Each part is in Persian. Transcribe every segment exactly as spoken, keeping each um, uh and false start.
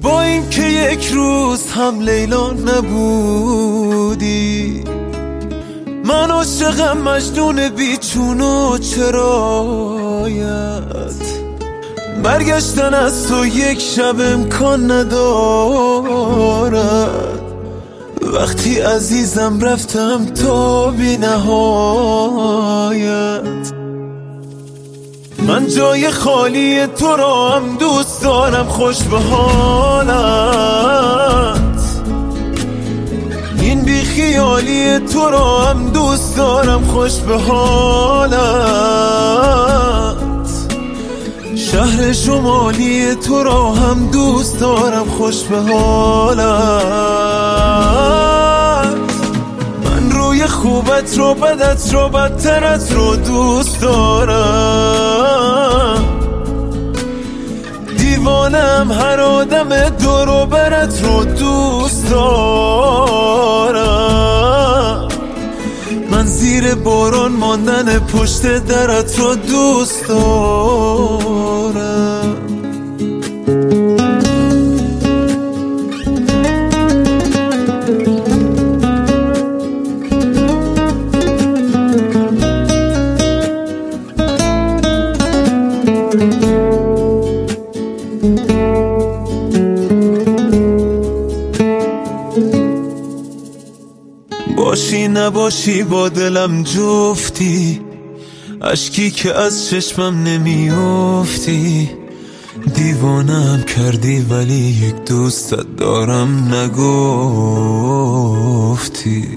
با این که یک روز هم لیلا نبودی. من عاشقم مجنون بیچون و چرایت، برگشتن از تو یک شب امکان ندارد. وقتی عزیزم رفتم تا بی نهایت. من جای خالی تو را هم دوست دارم، خوش به حالت. این بی خیالی تو را هم دوست دارم، خوش به حالت. شهر شمالی تو را هم دوست دارم، خوش به حالت. من روی خوبت رو بدت رو بدترت رو دوست دارم. دیوانم هر آدم دور و برت رو دوست دارم. من زیر باران ماندن پشت درت رو دوست دارم. باشی نباشی با دلم جفتی، اشکی که از چشمم نمیافتی. دیوانم کردی ولی یک دوستت دارم نگفتی.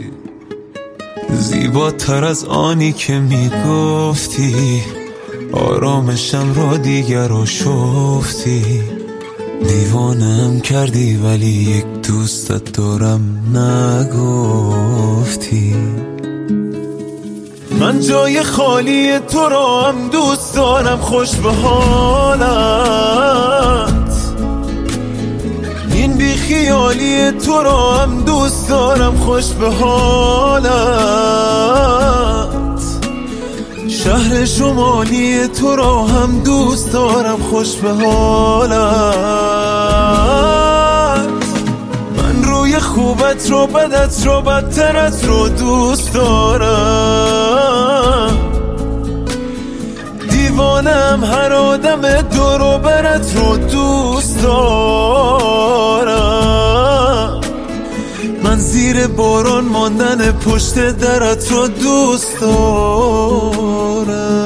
زیباتر از آنی که میگفتی، آرامشم را دیگر رو شفتی. دیوانم کردی ولی یک دوستت دارم نگفتی. من جای خالی تو را هم دوست دارم، خوش به حالت. این بی خیالی تو را هم دوست دارم، خوش به حالت. شهر شمالی تو را هم دوست دارم، خوش به حالت. من روی خوبت رو بدت رو بدترت رو دوست دارم. دیوانم هر آدم دور و برت رو دوست دارم. من زیر باران ماندن پشت درت رو دوست دارم.